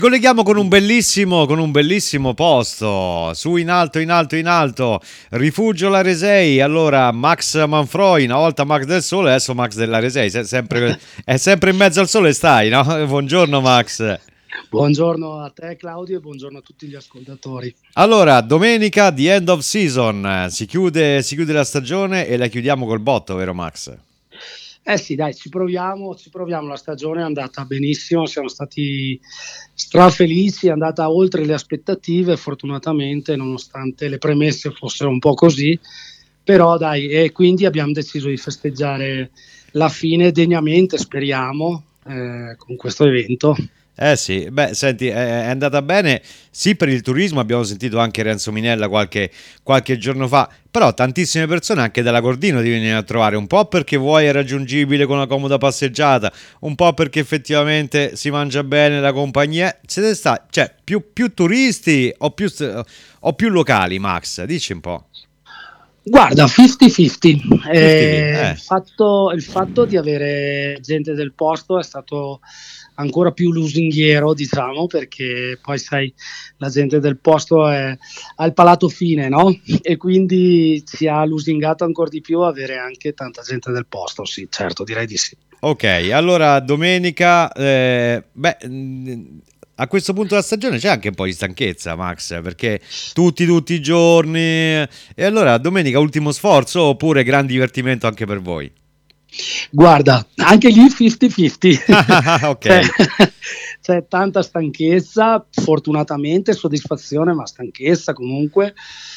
Colleghiamo con un bellissimo posto, su in alto, in alto, in alto, Rifugio Laresei. Allora, Max Manfroi, una volta Max del Sole, adesso Max dell'Aresei, è sempre in mezzo al sole stai, no? Buongiorno Max. Buongiorno a te Claudio e buongiorno a tutti gli ascoltatori. Allora, domenica, the end of season, si chiude la stagione e la chiudiamo col botto, vero Max? Eh sì, dai, ci proviamo, la stagione è andata benissimo, siamo stati strafelici, è andata oltre le aspettative, fortunatamente, nonostante le premesse fossero un po' così, però dai, e quindi abbiamo deciso di festeggiare la fine degnamente, speriamo, con questo evento. Eh sì, beh, senti, è andata bene, sì per il turismo, abbiamo sentito anche Renzo Minella qualche giorno fa, però tantissime persone anche dalla Gordino ti vengono a trovare, un po' perché vuoi è raggiungibile con una comoda passeggiata, un po' perché effettivamente si mangia bene, la compagnia, cioè più turisti o più locali, Max, dici un po'. Guarda, 50-50. 50, Il fatto di avere gente del posto è stato ancora più lusinghiero, diciamo, perché poi sai, la gente del posto ha il palato fine, no? E quindi ci ha lusingato ancora di più avere anche tanta gente del posto, sì, certo, direi di sì. Ok, allora domenica, a questo punto della stagione c'è anche un po' di stanchezza, Max, perché tutti i giorni. E allora domenica ultimo sforzo oppure gran divertimento anche per voi? Guarda, anche lì 50-50. Ok. c'è, c'è tanta stanchezza, fortunatamente soddisfazione, ma stanchezza comunque.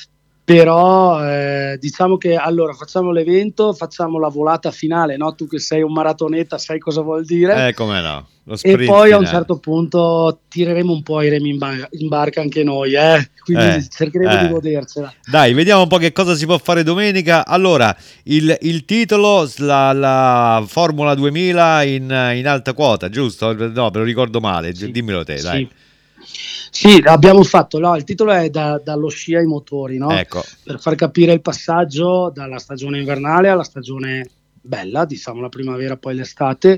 Però diciamo che allora facciamo l'evento, facciamo la volata finale, no? Tu che sei un maratoneta sai cosa vuol dire. Come no, lo E sprint poi a un finale. certo punto tireremo un po' i remi in barca anche noi, quindi Eh, cercheremo di eh. godercela. Dai, vediamo un po' che cosa si può fare domenica. Allora, il titolo, la Formula 2000 in alta quota, giusto? No, me lo ricordo male, Sì, dimmelo te, dai. sì. Sì, abbiamo fatto, no, il titolo è dallo sci ai motori, no? Ecco. Per far capire il passaggio dalla stagione invernale alla stagione bella, diciamo la primavera, poi l'estate.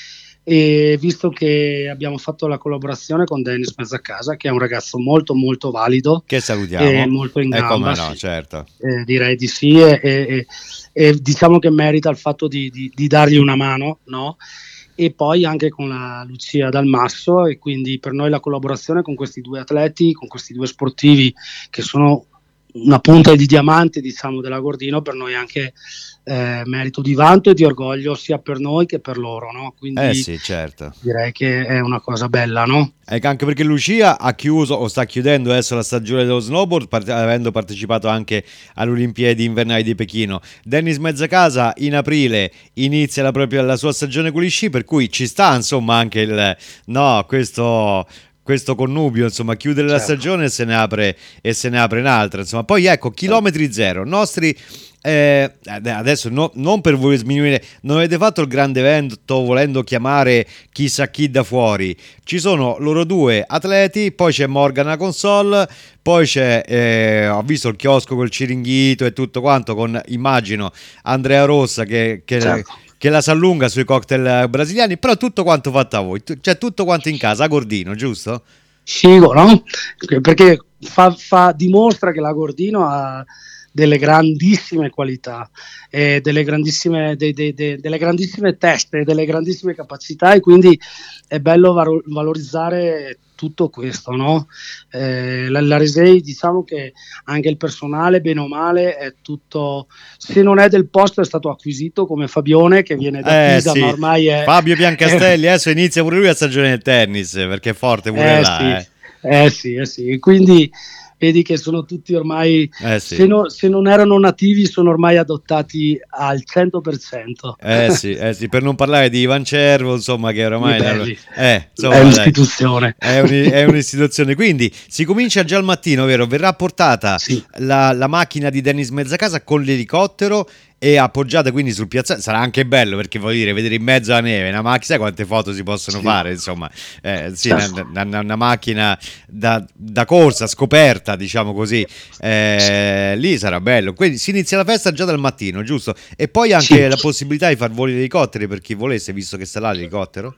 E visto che abbiamo fatto la collaborazione con Dennis Mezzacasa, che è un ragazzo molto molto valido Che e salutiamo. molto in E come gamba, no, sì, certo. direi di sì, e diciamo che merita il fatto di dargli una mano, no? E poi anche con la Lucia Dalmasso, e quindi per noi la collaborazione con questi due atleti, con questi due sportivi che sono una punta di diamante, diciamo, della Gordino, per noi anche merito di vanto e di orgoglio sia per noi che per loro, no? Eh Quindi sì, certo. direi che è una cosa bella, no? Anche perché Lucia ha chiuso o sta chiudendo adesso la stagione dello snowboard, avendo partecipato anche alle Olimpiadi invernali di Pechino. Dennis Mezzacasa in aprile inizia la sua stagione con gli sci, per cui ci sta insomma anche no, questo connubio, insomma, chiudere la Certo. stagione e se ne apre un'altra. Insomma, poi ecco, chilometri zero, nostri. Adesso non per voi sminuire, non avete fatto il grande evento volendo chiamare chissà chi da fuori. Ci sono loro due atleti, poi c'è Morgana console, poi c'è ho visto il chiosco col ciringhito e tutto quanto con immagino Andrea Rossa Certo. che la sa lunga sui cocktail brasiliani, però tutto quanto fatto a voi, cioè tutto quanto in casa a Gordino, giusto? Figo, no? Perché dimostra che la Gordino ha delle grandissime qualità, delle grandissime teste, delle grandissime capacità, e quindi è bello valorizzare tutto questo, no? La Resei, diciamo che anche il personale, bene o male, è tutto, se non è del posto, è stato acquisito, come Fabione che viene da Pisa, ma Sì, ormai Fabio è Piancastelli adesso inizia pure lui la stagione del tennis perché è forte pure Eh là, sì, eh. eh sì, quindi vedi che sono tutti ormai, Eh se, sì. se non erano nativi, sono ormai adottati al 100%. Eh sì, per non parlare di Ivan Cervo, insomma, che I oramai belli, è insomma, dai, un'istituzione. è un'istituzione. Quindi si comincia già al mattino, vero? Verrà portata Sì, la macchina di Dennis Mezzacasa con l'elicottero e appoggiata quindi sul piazzale. Sarà anche bello perché voglio dire, vedere in mezzo alla neve una macchina, sai quante foto si possono sì, fare? Insomma, sì, certo. una macchina da corsa, scoperta, diciamo così. Sì, Lì sarà bello. Quindi si inizia la festa già dal mattino, giusto? E poi sì. anche la possibilità di far voli di elicotteri per chi volesse, visto che sta là l'elicottero.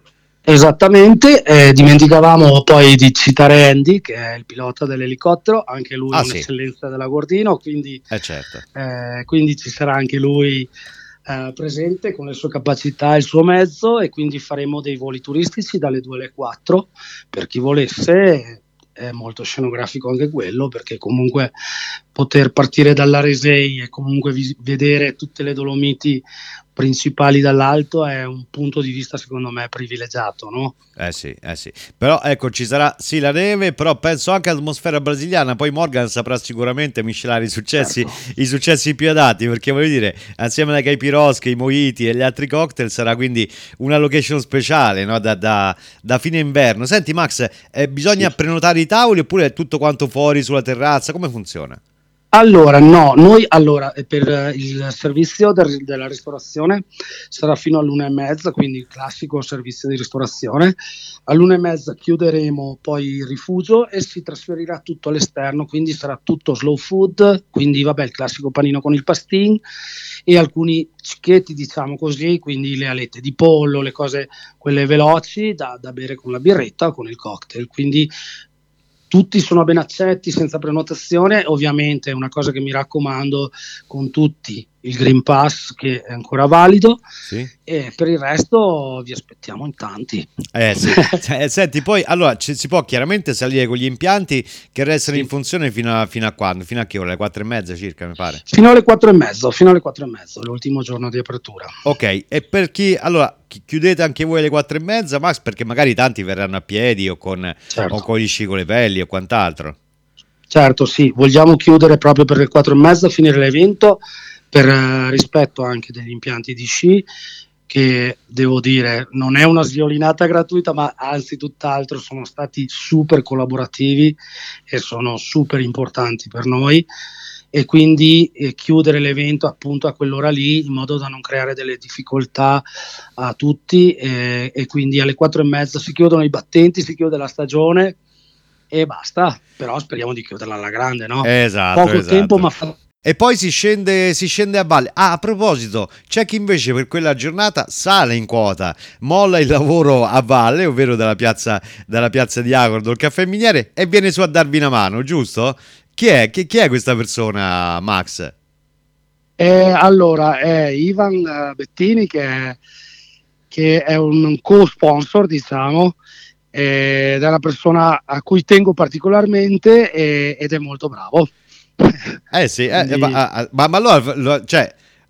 Esattamente, dimenticavamo poi di citare Andy, che è il pilota dell'elicottero, anche lui è Ah sì, un'eccellenza dell'Agordino, certo. quindi ci sarà anche lui presente con le sue capacità e il suo mezzo, e quindi faremo dei voli turistici dalle 2 alle 4 per chi volesse. È molto scenografico anche quello, perché comunque poter partire dalla Resei e comunque vedere tutte le Dolomiti principali dall'alto è un punto di vista secondo me privilegiato, no? Sì, eh sì. Però ecco, ci sarà sì la neve, però penso anche all'atmosfera brasiliana. Poi Morgan saprà sicuramente miscelare Certo. i successi più adatti, perché voglio dire, assieme alle caipirosche, i mojiti e gli altri cocktail, sarà quindi una location speciale, no? Da fine inverno. Senti, Max, bisogna Sì. prenotare i tavoli oppure è tutto quanto fuori sulla terrazza? Come funziona? Allora, no, noi allora per il servizio della ristorazione sarà fino all'1:30, quindi il classico servizio di ristorazione. All'1:30 chiuderemo poi il rifugio e si trasferirà tutto all'esterno, quindi sarà tutto slow food, quindi vabbè il classico panino con il pastin e alcuni cicchetti, diciamo così, quindi le alette di pollo, le cose quelle veloci da bere con la birretta o con il cocktail. Quindi tutti sono ben accetti senza prenotazione, ovviamente è una cosa che mi raccomando con tutti, il Green Pass che è ancora valido, Sì? e per il resto vi aspettiamo in tanti. Sì. Senti, poi allora si può chiaramente salire con gli impianti che restano in Sì. funzione fino a quando? Fino a che ora? Le 4:30 circa, mi pare. Fino alle 4:30, fino alle 4:30, l'ultimo giorno di apertura. Ok, e per chi allora chiudete anche voi alle 4:30, Max, perché magari tanti verranno a piedi o Certo. con gli sci con le pelli o quant'altro. Certo, sì, vogliamo chiudere proprio per le 4:30, finire l'evento per rispetto anche degli impianti di sci, che devo dire non è una sviolinata gratuita, ma anzi tutt'altro, sono stati super collaborativi e sono super importanti per noi, e quindi chiudere l'evento appunto a quell'ora lì in modo da non creare delle difficoltà a tutti, e quindi alle 4:30 si chiudono i battenti, si chiude la stagione e basta, però speriamo di chiuderla alla grande, no? Esatto, Poco tempo, esatto. ma E poi si scende a valle. Ah, a proposito, c'è chi invece per quella giornata sale in quota, molla il lavoro a valle, ovvero dalla piazza di Agordo, il caffè miniere, e viene su a darvi una mano, giusto? Chi è? Chi è questa persona, Max? allora è Ivan Bettini che è un co-sponsor, diciamo, ed è una persona a cui tengo particolarmente ed è molto bravo. Eh sì, Quindi, ma allora cioè,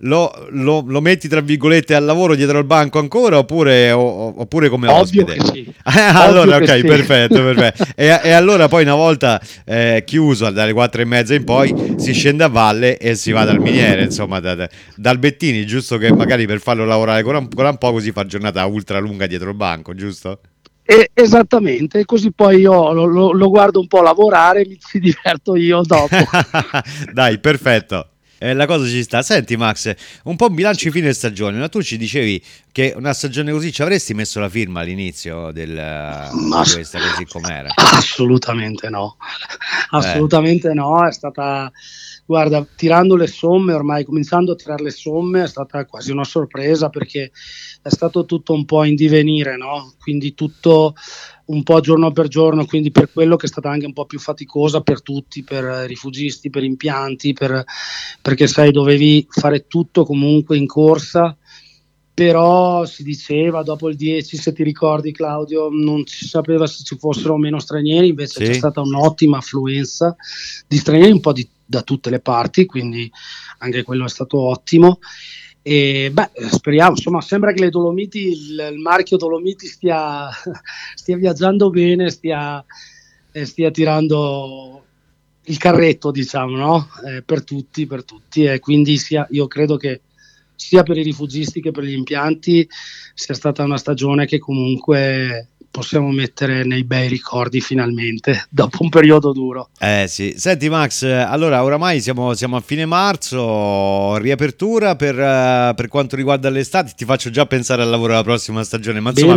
lo metti tra virgolette al lavoro dietro al banco ancora oppure come ovvio che ospite? sì, ovvio Allora, che ok, sì. perfetto, perfetto. E allora poi una volta chiuso dalle 4:30 in poi si scende a valle e si va dal miniere, insomma, dal Bettini, giusto che magari per farlo lavorare ancora un po' così fa giornata ultra lunga dietro il banco, giusto? Esattamente, così poi io lo guardo un po' lavorare e mi ci diverto io dopo. Dai, perfetto. La cosa ci sta. Senti, Max, un po' bilanci fine stagione. Ma tu ci dicevi che una stagione così ci avresti messo la firma all'inizio Ma di questa, così com'era. assolutamente no, Eh, assolutamente no, è stata, guarda, tirando le somme, ormai cominciando a tirare le somme, è stata quasi una sorpresa perché è stato tutto un po' in divenire, no? Quindi tutto un po' giorno per giorno, quindi per quello che è stata anche un po' più faticosa per tutti, per rifugisti, per impianti, perché sai, dovevi fare tutto comunque in corsa, però si diceva dopo il 10, se ti ricordi Claudio, non si sapeva se ci fossero o meno stranieri, invece c'è sì? stata un'ottima affluenza di stranieri un po' da tutte le parti, quindi anche quello è stato ottimo. E beh, speriamo, insomma, sembra che le Dolomiti, il marchio Dolomiti stia viaggiando bene, stia tirando il carretto, diciamo, no? Per tutti, e quindi io credo che sia per i rifugisti che per gli impianti sia stata una stagione che comunque possiamo mettere nei bei ricordi finalmente, dopo un periodo duro. Eh sì, senti Max, allora oramai siamo a fine marzo, riapertura per quanto riguarda l'estate, ti faccio già pensare al lavoro della prossima stagione, ma insomma Bene.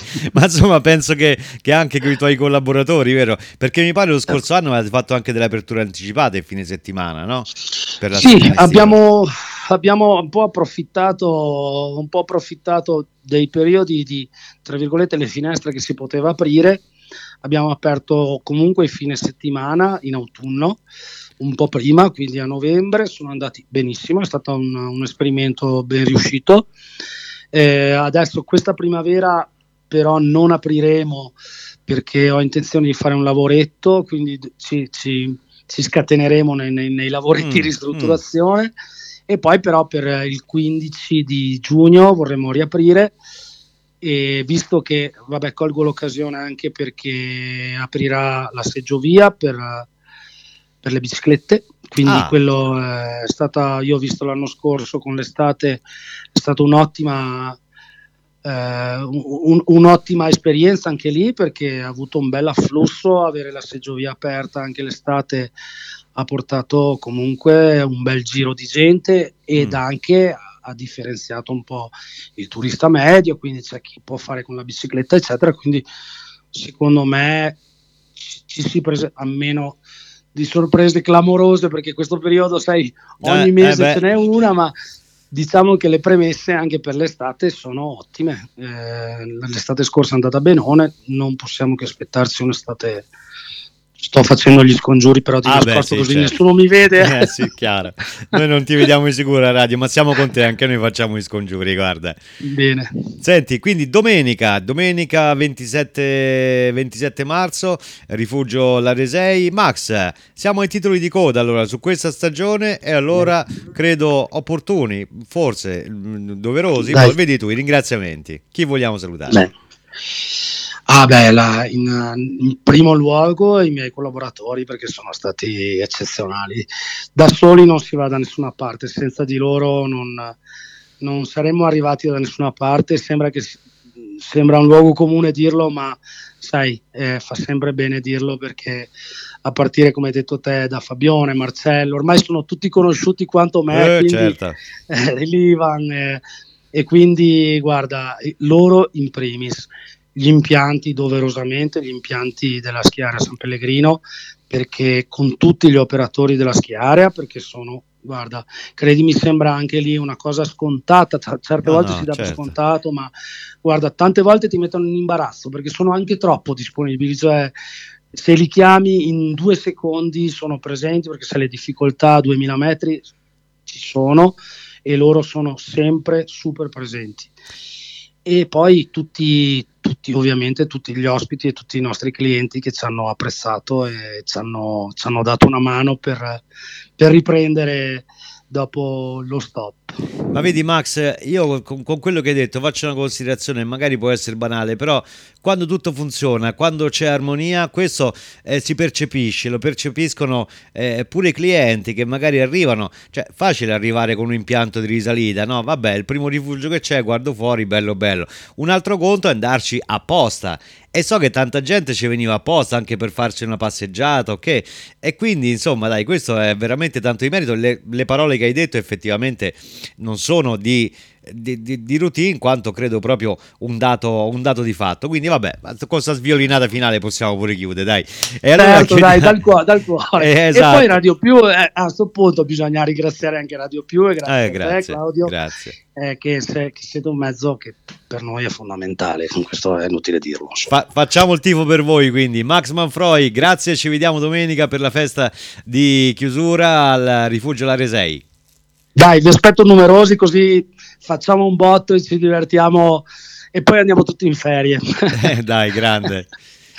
penso che anche con i tuoi collaboratori, vero? Perché mi pare lo scorso anno avete fatto anche delle aperture anticipate il fine settimana, no? Per la Sì, stagione estiva. abbiamo un po' approfittato dei periodi di, tra virgolette, le finestre che si poteva aprire. Abbiamo aperto comunque i fine settimana in autunno, un po' prima, quindi a novembre, sono andati benissimo, è stato un esperimento ben riuscito. Adesso questa primavera però non apriremo perché ho intenzione di fare un lavoretto, quindi ci scateneremo nei lavoretti di ristrutturazione, e poi però per il 15 di giugno vorremmo riaprire, e visto che, vabbè, colgo l'occasione anche perché aprirà la seggiovia per le biciclette, quindi quello è stata, io ho visto l'anno scorso con l'estate, è stata un'ottima esperienza anche lì, perché ha avuto un bel afflusso, avere la seggiovia aperta anche l'estate ha portato comunque un bel giro di gente, ed anche ha differenziato un po' il turista medio, quindi c'è chi può fare con la bicicletta eccetera, quindi secondo me ci si prese, a meno di sorprese clamorose, perché questo periodo, sai, ogni mese ce n'è una, ma diciamo che le premesse anche per l'estate sono ottime. L'estate scorsa è andata benone, non possiamo che aspettarci un'estate. Sto facendo gli scongiuri però di nascosto, così certo. Nessuno mi vede. Sì, chiaro. Noi non ti vediamo di sicuro a radio, ma siamo con te, anche noi facciamo gli scongiuri, guarda. Bene. Senti, quindi domenica 27 marzo, Rifugio Laresei. Max, siamo ai titoli di coda allora su questa stagione, e allora credo opportuni, forse doverosi. Poi vedi tu i ringraziamenti. Chi vogliamo salutare? In primo luogo i miei collaboratori, perché sono stati eccezionali. Da soli non si va da nessuna parte, senza di loro non saremmo arrivati da nessuna parte. Sembra un luogo comune dirlo, ma sai, fa sempre bene dirlo, perché a partire, come hai detto te, da Fabione, Marcello, ormai sono tutti conosciuti quanto me, quindi, certo. l'Ivan, e quindi guarda, loro in primis. Gli impianti, doverosamente, gli impianti della Schiarea San Pellegrino, perché con tutti gli operatori della Schiarea, perché sono, guarda, credimi, sembra anche lì una cosa scontata, certe volte si dà per scontato, ma guarda, tante volte ti mettono in imbarazzo, perché sono anche troppo disponibili, cioè se li chiami in 2 secondi sono presenti, perché se le difficoltà a 2000 metri ci sono, e loro sono sempre super presenti. E poi tutti ovviamente tutti gli ospiti e tutti i nostri clienti che ci hanno apprezzato e ci hanno dato una mano per riprendere dopo lo stop. Ma vedi Max, io con quello che hai detto faccio una considerazione, magari può essere banale, però quando tutto funziona, quando c'è armonia, questo si percepisce, lo percepiscono pure i clienti che magari arrivano, cioè facile arrivare con un impianto di risalita, no? Vabbè, il primo rifugio che c'è, guardo fuori, bello bello. Un altro conto è andarci apposta, e so che tanta gente ci veniva apposta anche per farci una passeggiata, ok? E quindi insomma dai, questo è veramente tanto di merito. Le parole che hai detto effettivamente non sono di routine, quanto credo proprio un dato di fatto. Quindi vabbè, con questa sviolinata finale possiamo pure chiudere, dai. E allora certo, dai, dal cuore. Esatto. E poi Radio Più, a questo punto bisogna ringraziare anche Radio Più, e grazie a te, Claudio, grazie. Che siete un mezzo che per noi è fondamentale, questo è inutile dirlo. Facciamo il tifo per voi, quindi. Max Manfroi, grazie, ci vediamo domenica per la festa di chiusura al Rifugio Laresei. Dai, vi aspetto numerosi, così facciamo un botto e ci divertiamo, e poi andiamo tutti in ferie. Dai, grande.